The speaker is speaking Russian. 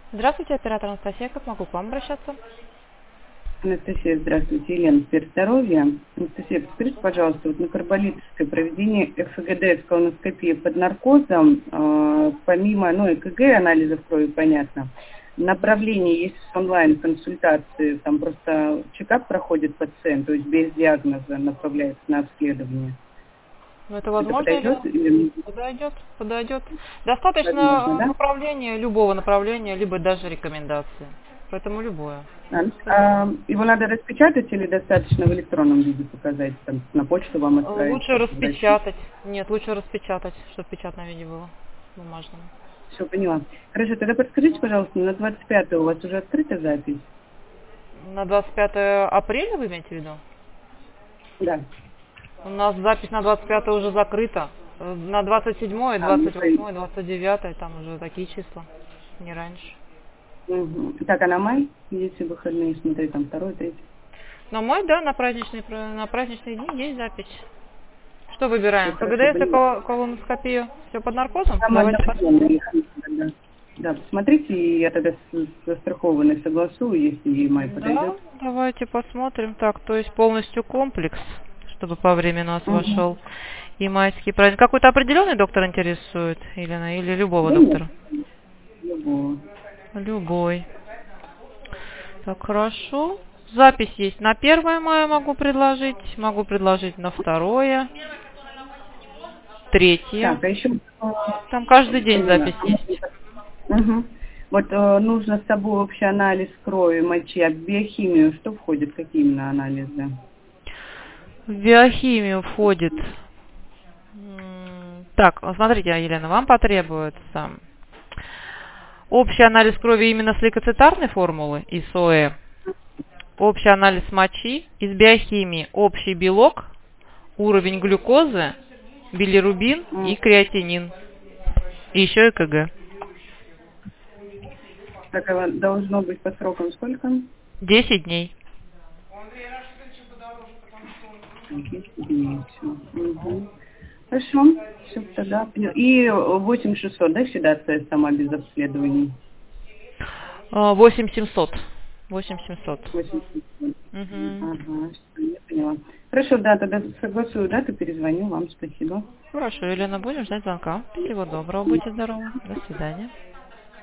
Здравствуйте, оператор Анастасия, как могу к вам обращаться? Анастасия, здравствуйте. Елена, сфера здоровья. Анастасия, подскажите, пожалуйста, вот на карболитовское проведение ФГД с колоноскопией под наркозом, помимо ЭКГ, анализов крови, понятно, направление есть в онлайн-консультации, там просто чекап проходит пациент, то есть без диагноза направляется на обследование. Это Это возможно подойдет? или Или подойдет? Достаточно возможно, да? направления, любого направления, либо даже рекомендации. Поэтому любое. Его надо распечатать или достаточно в электронном виде показать, там, на почту вам отправить, Лучше как обращение? распечатать. Нет, лучше распечатать, чтобы в печатном виде было, бумажном. Все, поняла. Хорошо, тогда подскажите, пожалуйста, на 25 у вас уже открыта запись? На 25 апреля вы имеете в виду? Да. У нас запись на 25 уже закрыта. На 27, Ну, 28, 29 там уже такие числа, не раньше. Так, а на май, если выходные, смотри, там 2, 3. На мой, да, на праздничные дни есть запись. Что Все выбираем? хорошо, ФГДС и поняла. колоноскопию? Все под наркозом? Там Давайте одновременно посмотрим. их да. Да, посмотрите, и я тогда с застрахованной согласую, если ей май Да, подойдет. давайте посмотрим. Так, то есть полностью комплекс, чтобы по времени у нас Угу. вошел. И майский праздник. Какой-то определенный доктор интересует, Елена, или любого Да нет, доктора? любого. Любой. Так, хорошо. Запись есть на 1 мая могу предложить на 2, 3. Так, а еще Там каждый день поняла. запись есть. Угу. Вот нужно с собой общий анализ крови, мочи, а в биохимию что входит, какие именно анализы? В биохимию входит. Так, смотрите, Елена, вам потребуется общий анализ крови именно с лейкоцитарной формулы ИСОЭ, общий анализ мочи, из биохимии общий белок, уровень глюкозы, билирубин и креатинин. И еще ЭКГ. Так, а должно быть по срокам сколько? 10 дней. 10 дней, всё. Мгм. Хорошо, все тогда. И 8600, да, седация сама без обследований? 8700. 8700. 8700. Угу. Ага, всё, я поняла. Хорошо, да, тогда согласую дату, перезвоню вам, спасибо. Хорошо, Елена, будем ждать звонка. Всего доброго, будьте здоровы. До свидания.